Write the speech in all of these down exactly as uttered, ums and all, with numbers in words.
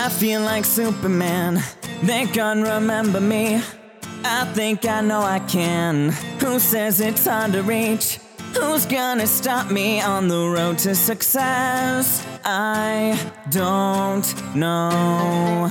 I feel like Superman, they can't remember me. I think I know I can. Who says it's hard to reach? Who's gonna stop me on the road to success? I don't know.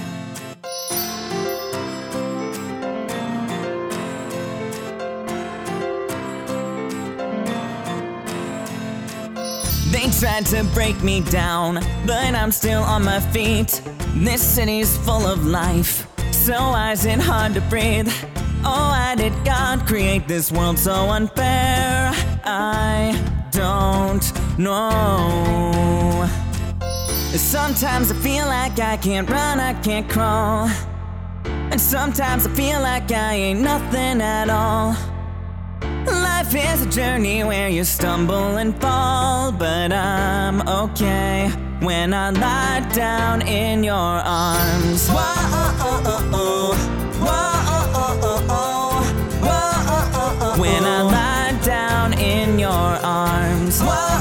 They tried to break me down, but I'm still on my feet. This city's full of life, so why is it hard to breathe? Oh, why did God create this world so unfair? I don't know. Sometimes I feel like I can't run, I can't crawl. And sometimes I feel like I ain't nothing at all. Life is a journey where you stumble and fall, but I'm okay when I lie down in your arms. Whoa, when I lie down in your arms.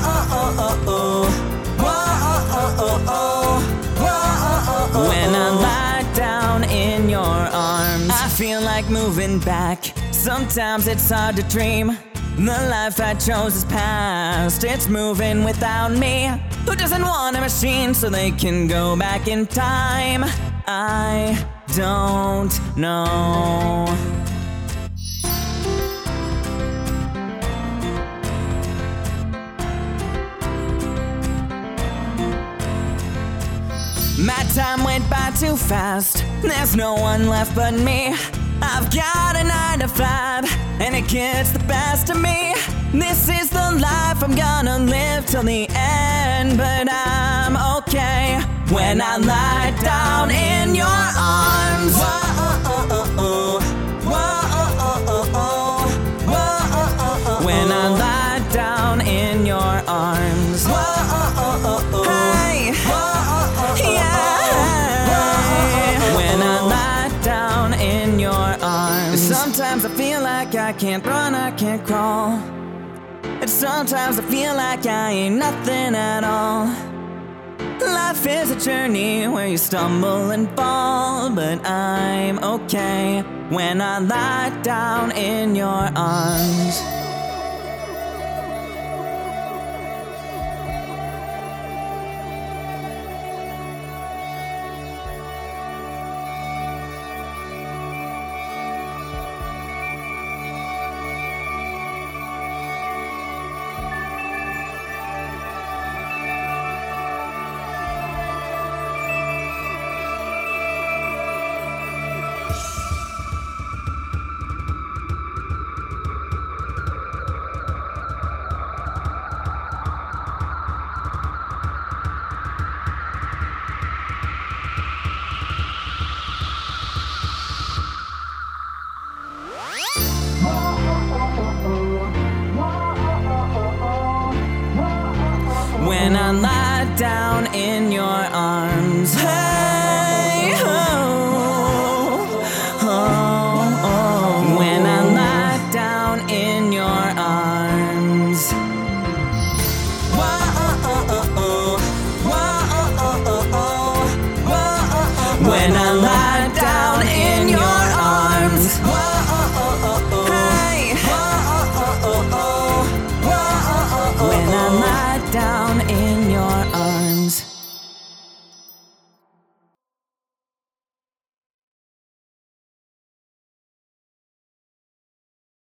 When I lie down in your arms. I feel like moving back. Sometimes it's hard to dream. The life I chose is past. It's moving without me. Who doesn't want a machine so they can go back in time? I don't know. My time went by too fast. There's no one left but me. I've got a nine to five, and it gets the best of me. This is the life I'm gonna live till the end, but I'm okay when I lie down in your arms. Whoa, when I lie down in your arms. Hey, yeah, when I lie down in your arms. Sometimes I feel like I can't run, I can't crawl. And sometimes I feel like I ain't nothing at all. Life is a journey where you stumble and fall, but I'm okay when I lie down in your arms. When I lie down in your